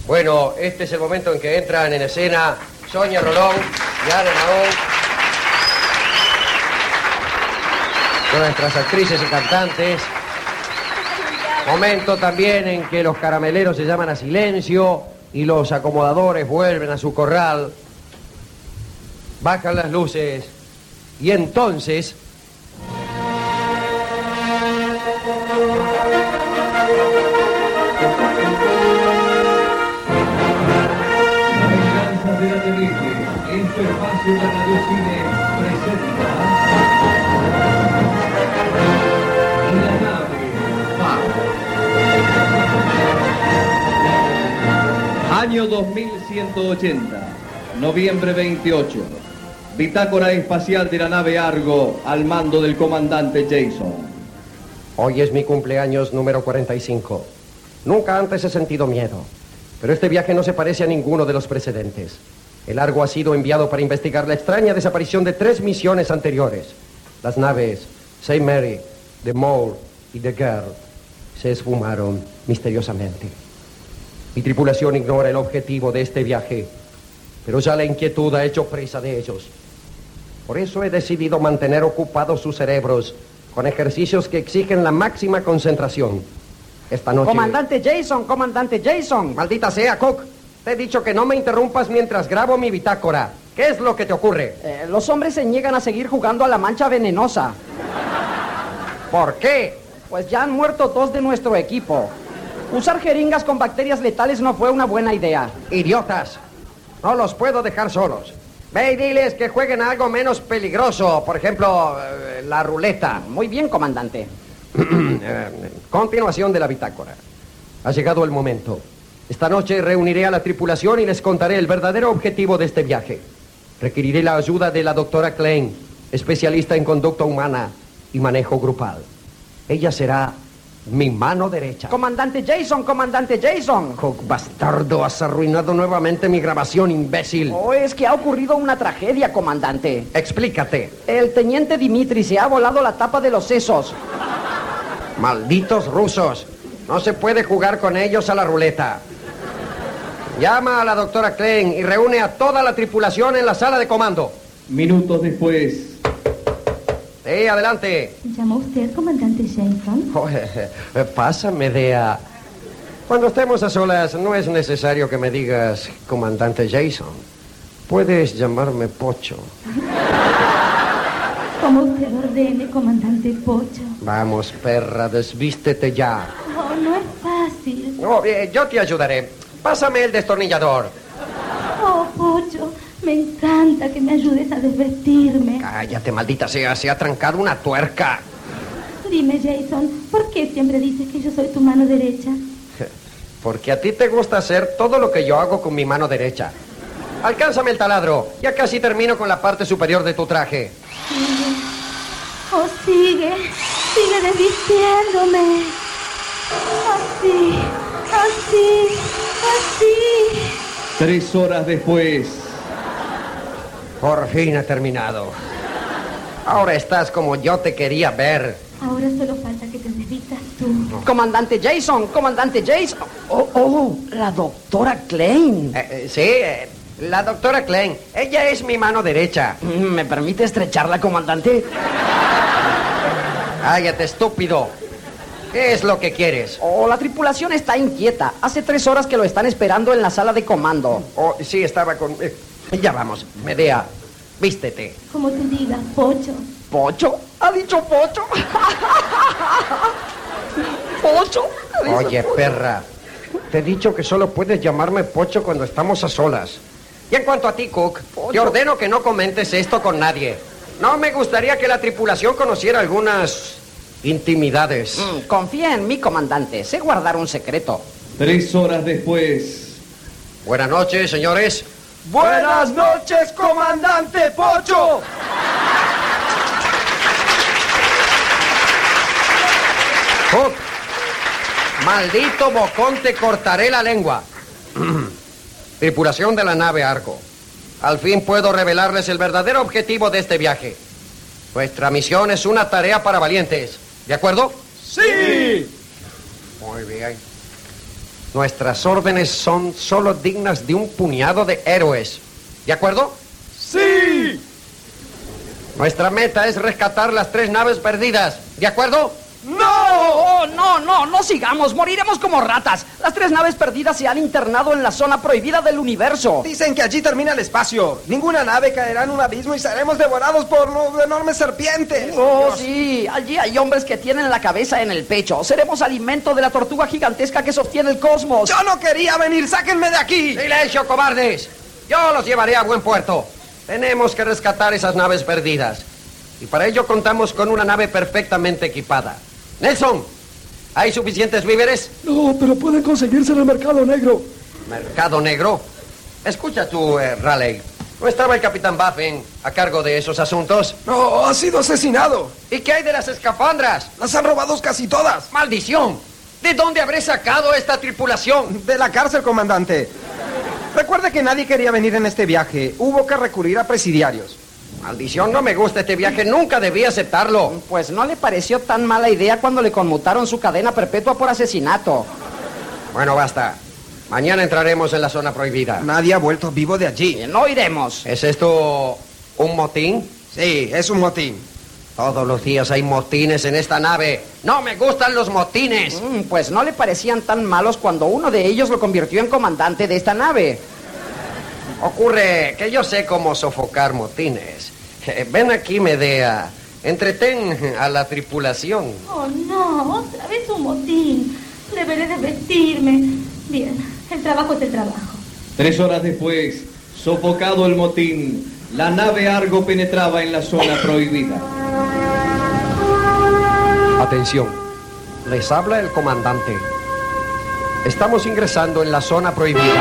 Bueno, este es el momento en que entran en escena Sonia Rolón y Ana Mahón, nuestras actrices y cantantes. Momento también en que los carameleros se llaman a silencio y los acomodadores vuelven a su corral. Bajan las luces y entonces... De la TVG, en su espacio de Radio Cine presenta La Nave Argo. Año 2180, noviembre 28. Bitácora espacial de la nave Argo al mando del comandante Jason. Hoy es mi cumpleaños número 45. Nunca antes he sentido miedo. Pero este viaje no se parece a ninguno de los precedentes. El Argo ha sido enviado para investigar la extraña desaparición de 3 misiones anteriores. Las naves Saint Mary, The Mole y The Girl se esfumaron misteriosamente. Mi tripulación ignora el objetivo de este viaje, pero ya la inquietud ha hecho presa de ellos. Por eso he decidido mantener ocupados sus cerebros con ejercicios que exigen la máxima concentración. Esta noche... Comandante Jason. Maldita sea, Cook. Te he dicho que no me interrumpas mientras grabo mi bitácora. ¿Qué es lo que te ocurre? Los hombres se niegan a seguir jugando a la mancha venenosa. ¿Por qué? Pues ya han muerto 2 de nuestro equipo. Usar jeringas con bacterias letales no fue una buena idea. ¡Idiotas! No los puedo dejar solos. Ve y diles que jueguen a algo menos peligroso. Por ejemplo, la ruleta. Muy bien, comandante. Continuación de la bitácora. Ha llegado el momento. Esta noche reuniré a la tripulación y les contaré el verdadero objetivo de este viaje. Requeriré la ayuda de la doctora Klein, especialista en conducta humana y manejo grupal. Ella será mi mano derecha. Comandante Jason. Cook, bastardo, has arruinado nuevamente mi grabación, imbécil. Oh, es que ha ocurrido una tragedia, comandante. Explícate. El teniente Dimitri se ha volado la tapa de los sesos. Malditos rusos. No se puede jugar con ellos a la ruleta. Llama a la doctora Klein y reúne a toda la tripulación en la sala de comando. Minutos después. Sí, adelante. ¿Llama usted, comandante Jason? Pasa, Medea. Cuando estemos a solas, no es necesario que me digas comandante Jason. Puedes llamarme Pocho. Como usted ordene, comandante Pocho. Vamos, perra, desvístete ya. Oh, no es fácil. Oh, yo te ayudaré. Pásame el destornillador. Oh, Pocho, me encanta que me ayudes a desvestirme. Cállate, maldita sea, se ha trancado una tuerca. Dime, Jason, ¿por qué siempre dices que yo soy tu mano derecha? Porque a ti te gusta hacer todo lo que yo hago con mi mano derecha. Alcánzame el taladro. Ya casi termino con la parte superior de tu traje. Sigue. Oh, sigue desvistiéndome. Así. 3 horas después. Por fin ha terminado. Ahora estás como yo te quería ver. Ahora solo falta que te desvistas tú. Comandante Jason. Oh, la doctora Klein. Sí, la doctora Klein. Ella es mi mano derecha. ¿Me permite estrecharla, comandante? Cállate, estúpido. ¿Qué es lo que quieres? Oh, la tripulación está inquieta. Hace 3 horas que lo están esperando en la sala de comando. Oh, sí, estaba con... Ya vamos, Medea, vístete. Como tú digas, Pocho. ¿Pocho? ¿Ha dicho Pocho? ¿Pocho? Oye, perra, te he dicho que solo puedes llamarme Pocho cuando estamos a solas. Y en cuanto a ti, Cook, te ordeno que no comentes esto con nadie. No me gustaría que la tripulación conociera algunas intimidades. Confía en mí, comandante. Sé guardar un secreto. 3 horas después. Buenas noches, señores. ¡Buenas noches, comandante Pocho! Cook, maldito bocón, te cortaré la lengua. Tripulación de la nave Argo. Al fin puedo revelarles el verdadero objetivo de este viaje. Nuestra misión es una tarea para valientes. ¿De acuerdo? ¡Sí! Muy bien. Nuestras órdenes son solo dignas de un puñado de héroes. ¿De acuerdo? ¡Sí! Nuestra meta es rescatar las 3 naves perdidas. ¿De acuerdo? ¡No! No sigamos, moriremos como ratas. Las 3 naves perdidas se han internado en la zona prohibida del universo. Dicen que allí termina el espacio. Ninguna nave caerá en un abismo y seremos devorados por los enormes serpientes. Oh, Dios. sí, allí hay hombres que tienen la cabeza en el pecho. Seremos alimento de la tortuga gigantesca que sostiene el cosmos. Yo no quería venir, sáquenme de aquí. ¡Silencio, cobardes! Yo los llevaré a buen puerto. Tenemos que rescatar esas naves perdidas. Y para ello contamos con una nave perfectamente equipada. Nelson, ¿hay suficientes víveres? No, pero pueden conseguirse en el mercado negro. ¿Mercado negro? Escucha tú, Raleigh. ¿No estaba el capitán Buffin a cargo de esos asuntos? No, ha sido asesinado. ¿Y qué hay de las escafandras? Las han robado casi todas. ¡Maldición! ¿De dónde habré sacado esta tripulación? De la cárcel, comandante. Recuerde que nadie quería venir en este viaje. Hubo que recurrir a presidiarios. Maldición, no me gusta este viaje. Nunca debí aceptarlo. Pues no le pareció tan mala idea cuando le conmutaron su cadena perpetua por asesinato. Bueno, basta. Mañana entraremos en la zona prohibida. Nadie ha vuelto vivo de allí. No iremos. ¿Es esto un motín? Sí, es un motín. Todos los días hay motines en esta nave. ¡No me gustan los motines! Pues no le parecían tan malos cuando uno de ellos lo convirtió en comandante de esta nave. Ocurre que yo sé cómo sofocar motines. Ven aquí, Medea. Entretén a la tripulación. Oh, no, otra vez un motín. Deberé de vestirme. Bien, el trabajo es el trabajo. 3 horas después, sofocado el motín, la nave Argo penetraba en la zona prohibida. Atención. Les habla el comandante. Estamos ingresando en la zona prohibida.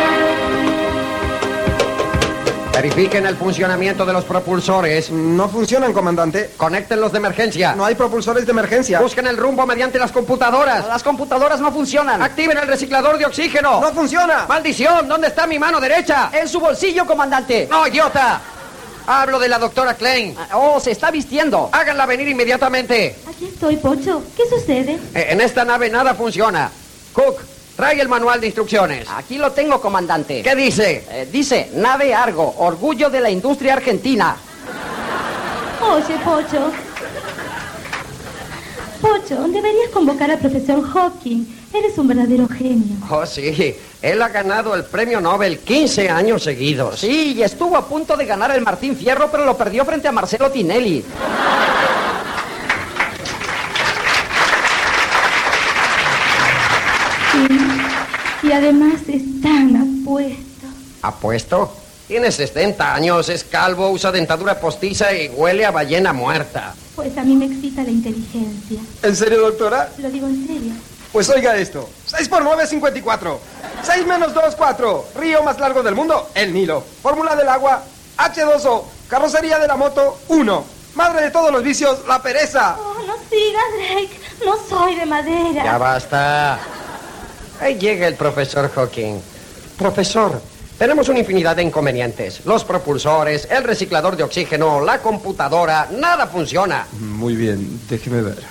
Verifiquen el funcionamiento de los propulsores. No funcionan, comandante. Conéctenlos de emergencia. No hay propulsores de emergencia. Busquen el rumbo mediante las computadoras. Las computadoras no funcionan. Activen el reciclador de oxígeno. ¡No funciona! ¡Maldición! ¿Dónde está mi mano derecha? En su bolsillo, comandante. ¡No, idiota! Hablo de la doctora Klein. Oh, se está vistiendo. Háganla venir inmediatamente. Aquí estoy, Pocho. ¿Qué sucede? En esta nave nada funciona. Cook, trae el manual de instrucciones. Aquí lo tengo, comandante. ¿Qué dice? Dice, nave Argo, orgullo de la industria argentina. Oye, Pocho. Pocho, deberías convocar al profesor Hawking. Eres un verdadero genio. Oh, sí. Él ha ganado el premio Nobel 15 años seguidos. Sí, y estuvo a punto de ganar el Martín Fierro, pero lo perdió frente a Marcelo Tinelli. Y además es tan apuesto. ¿Apuesto? Tiene 60 años, es calvo, usa dentadura postiza y huele a ballena muerta. Pues a mí me excita la inteligencia. ¿En serio, doctora? Lo digo en serio. Pues oiga esto. 6 por 9 es 54. 6 menos 2, 4. Río más largo del mundo, el Nilo. Fórmula del agua, H2O. Carrocería de la moto, 1. Madre de todos los vicios, la pereza. Oh, no sigas, Drake. No soy de madera. Ya basta. Ahí llega el profesor Hawking. Profesor, tenemos una infinidad de inconvenientes. Los propulsores, el reciclador de oxígeno, la computadora, nada funciona. Muy bien, déjeme ver.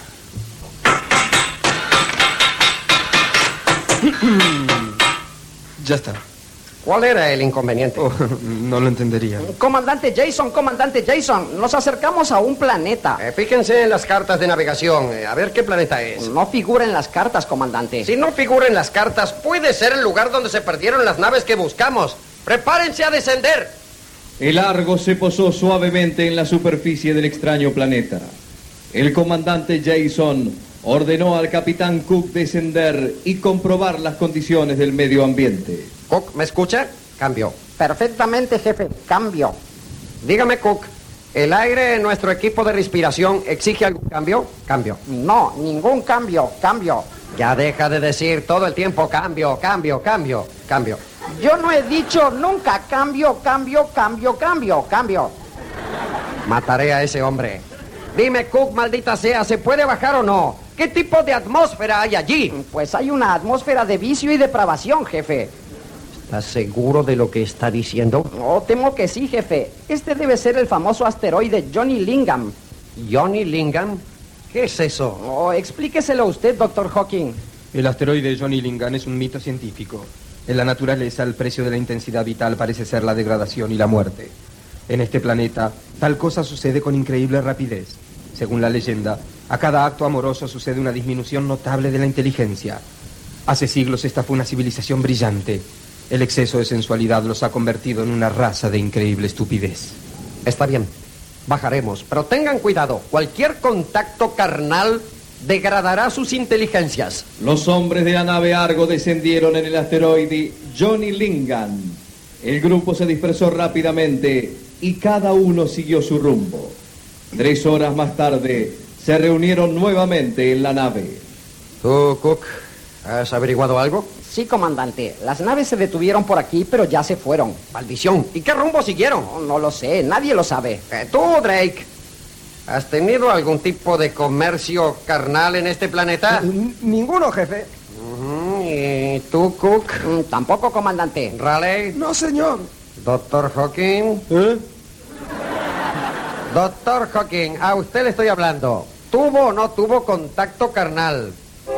Ya está. ¿Cuál era el inconveniente? Oh, no lo entendería. Comandante Jason, nos acercamos a un planeta. Fíjense en las cartas de navegación. A ver qué planeta es. No figura en las cartas, comandante. Si no figura en las cartas, puede ser el lugar donde se perdieron las naves que buscamos. ¡Prepárense a descender! El Argo se posó suavemente en la superficie del extraño planeta. El comandante Jason ordenó al capitán Cook descender y comprobar las condiciones del medio ambiente. Cook, ¿me escucha? Cambio. Perfectamente, jefe. Cambio. Dígame, Cook, ¿el aire en nuestro equipo de respiración exige algún cambio? Cambio. No, ningún cambio. Cambio. Ya deja de decir todo el tiempo cambio. Yo no he dicho nunca cambio. Mataré a ese hombre. Dime, Cook, maldita sea, ¿se puede bajar o no? ¿Qué tipo de atmósfera hay allí? Pues hay una atmósfera de vicio y depravación, jefe. ¿Estás seguro de lo que está diciendo? Oh, temo que sí, jefe. Este debe ser el famoso asteroide Johnny Lingham. ¿Johnny Lingham? ¿Qué es eso? Oh, explíqueselo usted, doctor Hawking. El asteroide Johnny Lingan es un mito científico. En la naturaleza, el precio de la intensidad vital parece ser la degradación y la muerte. En este planeta, tal cosa sucede con increíble rapidez. Según la leyenda, a cada acto amoroso sucede una disminución notable de la inteligencia. Hace siglos esta fue una civilización brillante. El exceso de sensualidad los ha convertido en una raza de increíble estupidez. Está bien, bajaremos, pero tengan cuidado. Cualquier contacto carnal degradará sus inteligencias. Los hombres de la nave Argo descendieron en el asteroide Johnny Lingan. El grupo se dispersó rápidamente y cada uno siguió su rumbo. 3 horas más tarde, se reunieron nuevamente en la nave. ¿Tú, Cook, has averiguado algo? Sí, comandante. Las naves se detuvieron por aquí, pero ya se fueron. Maldición. ¿Y qué rumbo siguieron? No lo sé, nadie lo sabe. Tú, Drake, ¿has tenido algún tipo de comercio carnal en este planeta? Ninguno, jefe. ¿Y tú, Cook? Tampoco, comandante. ¿Raleigh? No, señor. ¿Doctor Hawking? Doctor Hawking, a usted le estoy hablando. ¿Tuvo o no tuvo contacto carnal?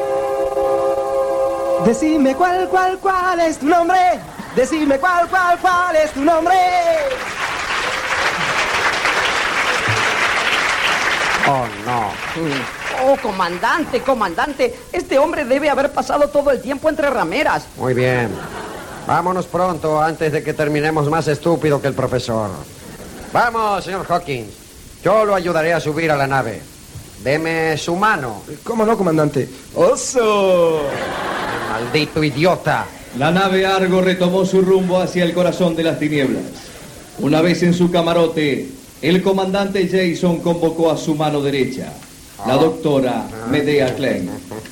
Decime cuál es tu nombre. Decime cuál es tu nombre. Oh, no. Oh, comandante. Este hombre debe haber pasado todo el tiempo entre rameras. Muy bien. Vámonos pronto antes de que terminemos más estúpido que el profesor. Vamos, señor Hawkins. Yo lo ayudaré a subir a la nave. Deme su mano. ¿Cómo no, comandante? ¡Oso! Maldito idiota. La nave Argo retomó su rumbo hacia el corazón de las tinieblas. Una vez en su camarote, el comandante Jason convocó a su mano derecha, la doctora Medea Klein.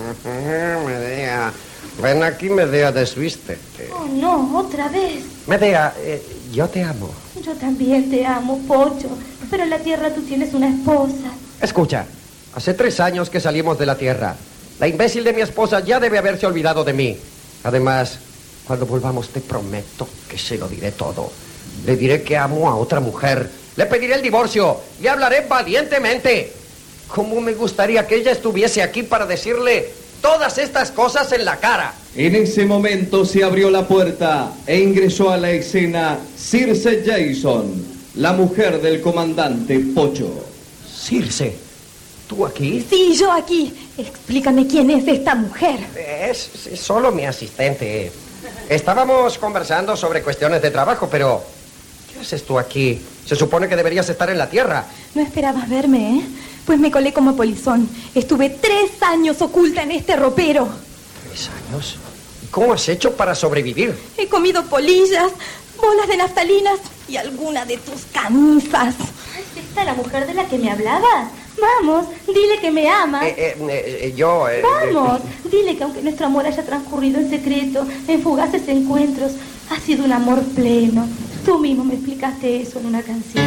Medea, ven aquí, Medea, desvístete. Oh, no, otra vez. Medea, yo te amo. Yo también te amo, Pocho. Pero en la Tierra tú tienes una esposa. Escucha, hace 3 años que salimos de la Tierra. La imbécil de mi esposa ya debe haberse olvidado de mí. Además, cuando volvamos te prometo que se lo diré todo. Le diré que amo a otra mujer. Le pediré el divorcio y hablaré valientemente. ¿Cómo me gustaría que ella estuviese aquí para decirle todas estas cosas en la cara? En ese momento se abrió la puerta e ingresó a la escena Circe Jason, la mujer del comandante Pocho. Circe, ¿tú aquí? Sí, yo aquí. Explícame quién es esta mujer. Es solo mi asistente. Estábamos conversando sobre cuestiones de trabajo, pero ¿qué haces tú aquí? Se supone que deberías estar en la Tierra. No esperabas verme, ¿eh? Pues me colé como polizón. Estuve 3 años oculta en este ropero. 3 años. ¿Y cómo has hecho para sobrevivir? He comido polillas, bolas de naftalinas y alguna de tus camisas. ¿Es esta la mujer de la que me hablabas? Vamos, dile que me amas. Vamos, dile que aunque nuestro amor haya transcurrido en secreto, en fugaces encuentros, ha sido un amor pleno. Tú mismo me explicaste eso en una canción.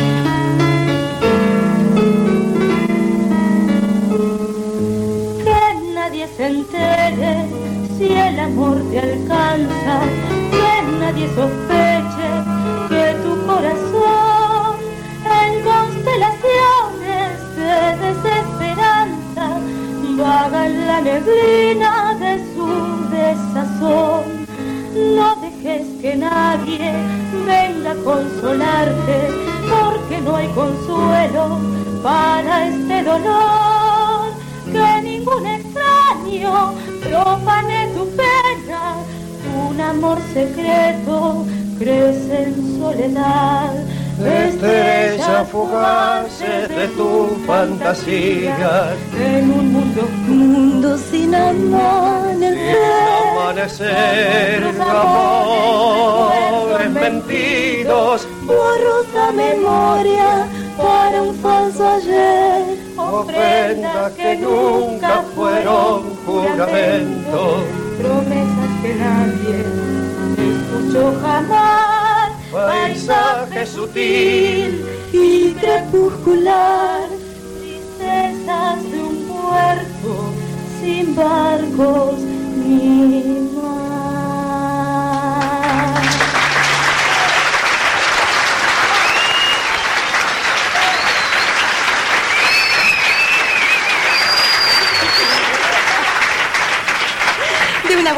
Que nadie se entere si el amor te alcanza, que nadie sospeche que tu corazón en constelaciones de desesperanza vaga en la neblina de su desazón. No dejes que nadie venga a consolarte, porque no hay consuelo para este dolor. Que ningún extraño profane tu pena, un amor secreto crece en soledad. Estrella fugaz de tu fantasía, en un mundo sin amanecer, amanecer, amores mentidos, borrosa memoria para un falso ayer, ofrendas que nunca fueron juramento, promesas que nadie escuchó jamás. Paisaje sutil y crepuscular, tristezas de un puerto sin barcos ni mar.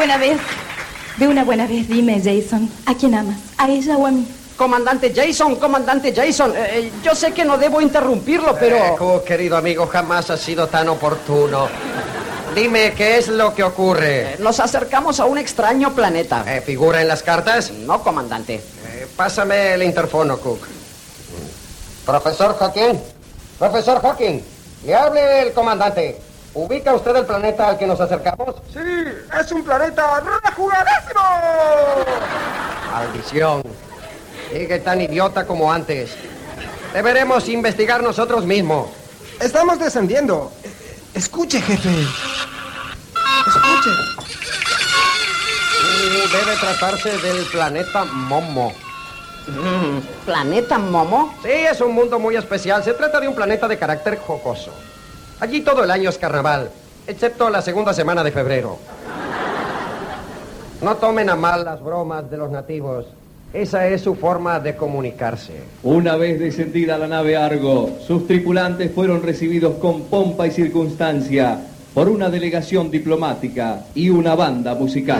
buena vez. De una buena vez, dime, Jason, ¿a quién amas? ¿A ella o a mí? Comandante Jason, yo sé que no debo interrumpirlo, pero... querido amigo, jamás has sido tan oportuno. Dime, ¿qué es lo que ocurre? Nos acercamos a un extraño planeta. ¿Figura en las cartas? No, comandante. Pásame el interfono, Cook. Profesor Hawking, le hable el comandante. ¿Ubica usted el planeta al que nos acercamos? Sí, es un planeta rejugadísimo. Maldición. Sigue tan idiota como antes. Deberemos investigar nosotros mismos. Estamos descendiendo. Escuche, jefe. Escuche. Debe tratarse del planeta Momo. ¿Planeta Momo? Sí, es un mundo muy especial. Se trata de un planeta de carácter jocoso. Allí todo el año es carnaval, excepto la segunda semana de febrero. No tomen a mal las bromas de los nativos. Esa es su forma de comunicarse. Una vez descendida la nave Argo, sus tripulantes fueron recibidos con pompa y circunstancia por una delegación diplomática y una banda musical.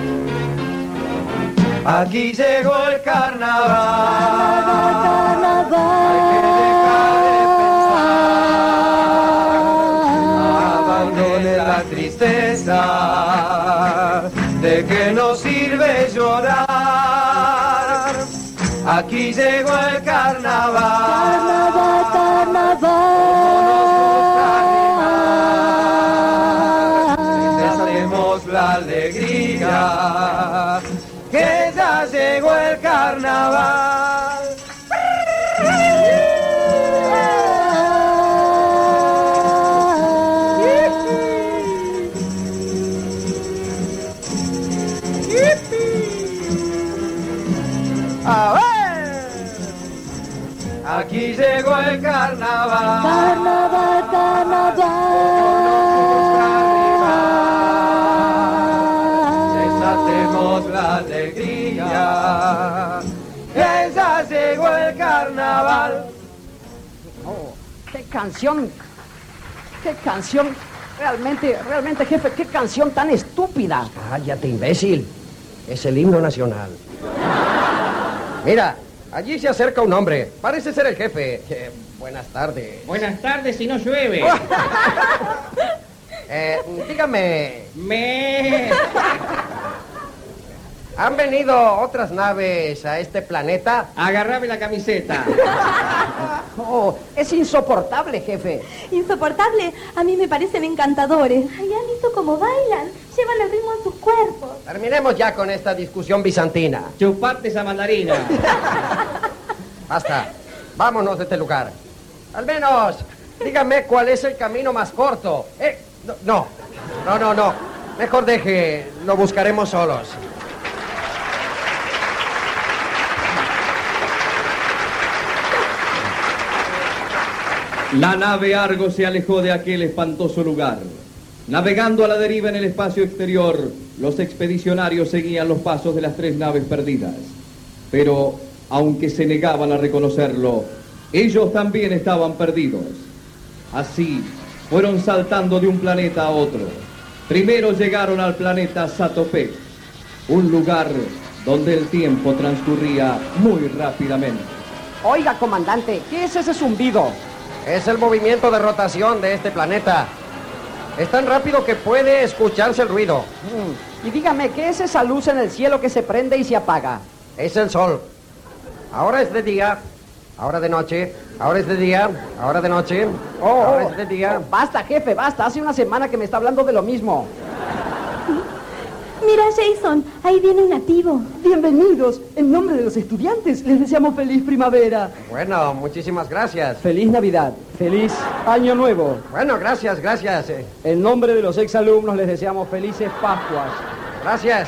Aquí llegó el carnaval. Carnaval. Hay que dejar de pensar. Abandone la tristeza de que no sirve llorar. Aquí llegó el carnaval. Hacemos la alegría. Que ya llegó el carnaval. A ver. Aquí llegó el carnaval. Desatemos la alegría. Que ya llegó el carnaval. Oh, qué canción. Realmente, jefe, qué canción tan estúpida. Cállate, imbécil. Es el himno nacional. Mira, allí se acerca un hombre. Parece ser el jefe. Buenas tardes. Buenas tardes, si no llueve. Dígame, Me... ¿han venido otras naves a este planeta? Agarrame la camiseta. Oh, es insoportable, jefe. Insoportable, a mí me parecen encantadores. Ay, ¿han visto cómo bailan? Llevan el ritmo en sus cuerpos. Terminemos ya con esta discusión bizantina. Chupate esa mandarina. Basta. Vámonos de este lugar. Al menos, dígame cuál es el camino más corto. No. Mejor deje, lo buscaremos solos. La nave Argo se alejó de aquel espantoso lugar. Navegando a la deriva en el espacio exterior, los expedicionarios seguían los pasos de las tres naves perdidas. Pero, aunque se negaban a reconocerlo, ellos también estaban perdidos. Así, fueron saltando de un planeta a otro. Primero llegaron al planeta Satopek, un lugar donde el tiempo transcurría muy rápidamente. Oiga, comandante, ¿qué es ese zumbido? Es el movimiento de rotación de este planeta. Es tan rápido que puede escucharse el ruido. Y dígame, ¿qué es esa luz en el cielo que se prende y se apaga? Es el sol. Ahora es de día, ahora de noche, ahora es de día, ahora de noche, ahora es de día. Basta, jefe, basta. Hace una semana que me está hablando de lo mismo. Mira, Jason, ahí viene un nativo. Bienvenidos. En nombre de los estudiantes, les deseamos feliz primavera. Bueno, muchísimas gracias. Feliz Navidad. Feliz Año Nuevo. Bueno, gracias. En nombre de los exalumnos, les deseamos felices Pascuas. Gracias.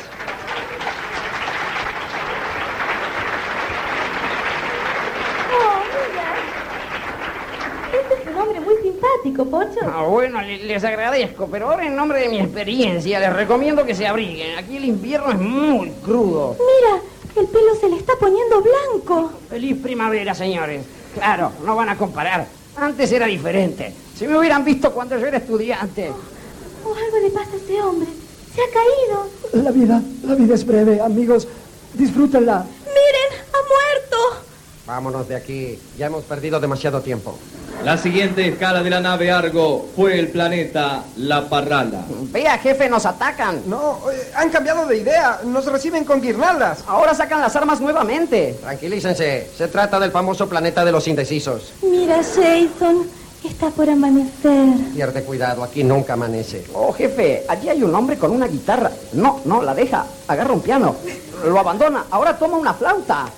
Oh, mira. Este es un hombre muy simpático, Pocho. Bueno, les agradezco, pero ahora en nombre de mi experiencia les recomiendo que se abriguen. Aquí el invierno es muy crudo. Mira, el pelo se le está poniendo blanco. Feliz primavera, señores. Claro, no van a comparar. Antes era diferente. Si me hubieran visto cuando yo era estudiante. Oh, algo le pasa a ese hombre. Se ha caído. La vida es breve, amigos. Disfrútenla. ¡Miren! ¡Ha muerto! Vámonos de aquí. Ya hemos perdido demasiado tiempo. La siguiente escala de la nave Argo fue el planeta La Parrala. Vea, jefe, nos atacan. No, han cambiado de idea. Nos reciben con guirnaldas. Ahora sacan las armas nuevamente. Tranquilícense. Se trata del famoso planeta de los indecisos. Mira, Jason, está por amanecer. Pierde cuidado. Aquí nunca amanece. Oh, jefe, allí hay un hombre con una guitarra. No, la deja. Agarra un piano. Lo abandona. Ahora toma una flauta.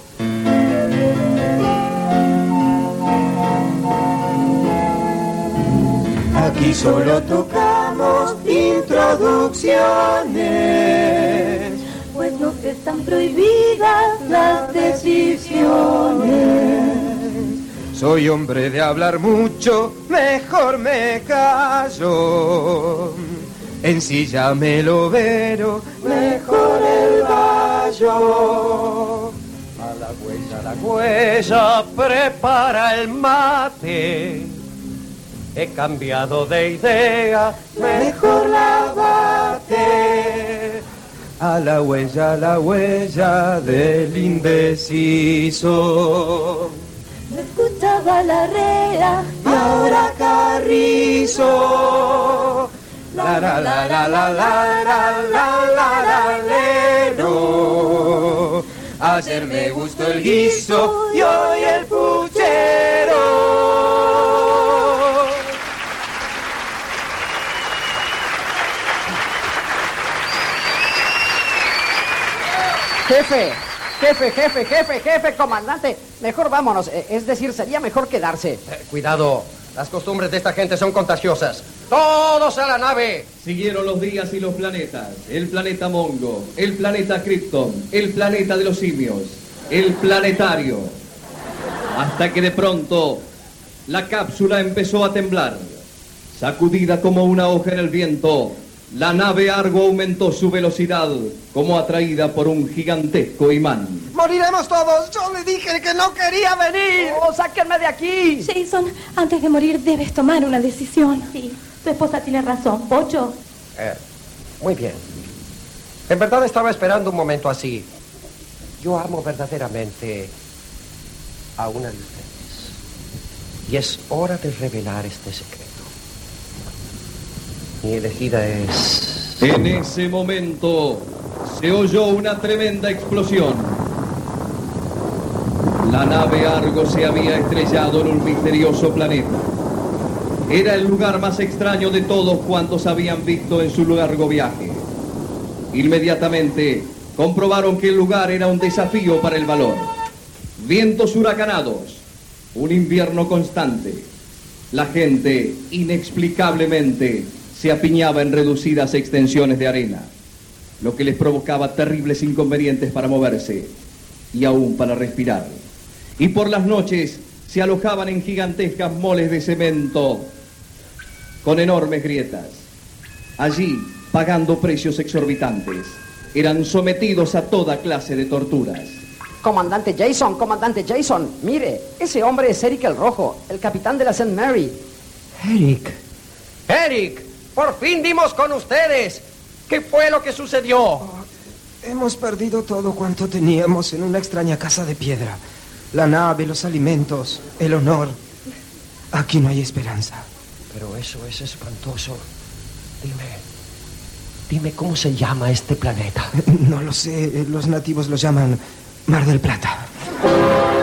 Aquí solo tocamos introducciones, pues nos están prohibidas las decisiones. Soy hombre de hablar mucho, mejor me callo. Ensíllamelo, mejor el vallo. A la huella, prepara el mate. He cambiado de idea, mejor lávate. A la huella del indeciso. No escuchaba la rea y ahora Carrizo. La la la la la la la la la lero. Ayer me gustó el guiso y hoy el puchero. Jefe, comandante. Mejor vámonos. Es decir, sería mejor quedarse. Cuidado. Las costumbres de esta gente son contagiosas. ¡Todos a la nave! Siguieron los días y los planetas. El planeta Mongo, el planeta Krypton, el planeta de los simios, el planetario. Hasta que de pronto la cápsula empezó a temblar. Sacudida como una hoja en el viento, la nave Argo aumentó su velocidad como atraída por un gigantesco imán. ¡Moriremos todos! ¡Yo le dije que no quería venir! ¡Oh, sáquenme de aquí! Jason, antes de morir debes tomar una decisión. Sí, tu esposa tiene razón, Pocho. Muy bien. En verdad estaba esperando un momento así. Yo amo verdaderamente a una de ustedes. Y es hora de revelar este secreto. Mi elegida es... En ese momento se oyó una tremenda explosión. La nave Argo se había estrellado en un misterioso planeta. Era el lugar más extraño de todos cuantos habían visto en su largo viaje. Inmediatamente comprobaron que el lugar era un desafío para el valor. Vientos huracanados, un invierno constante. La gente, inexplicablemente, se apiñaba en reducidas extensiones de arena, lo que les provocaba terribles inconvenientes para moverse y aún para respirar. Y por las noches se alojaban en gigantescas moles de cemento con enormes grietas. Allí, pagando precios exorbitantes, eran sometidos a toda clase de torturas. Comandante Jason, mire, ese hombre es Eric el Rojo, el capitán de la St. Mary. Eric, por fin dimos con ustedes. ¿Qué fue lo que sucedió? Hemos perdido todo cuanto teníamos en una extraña casa de piedra. La nave, los alimentos, el honor. Aquí no hay esperanza. Pero eso es espantoso. Dime cómo se llama este planeta. No lo sé, los nativos lo llaman Mar del Plata.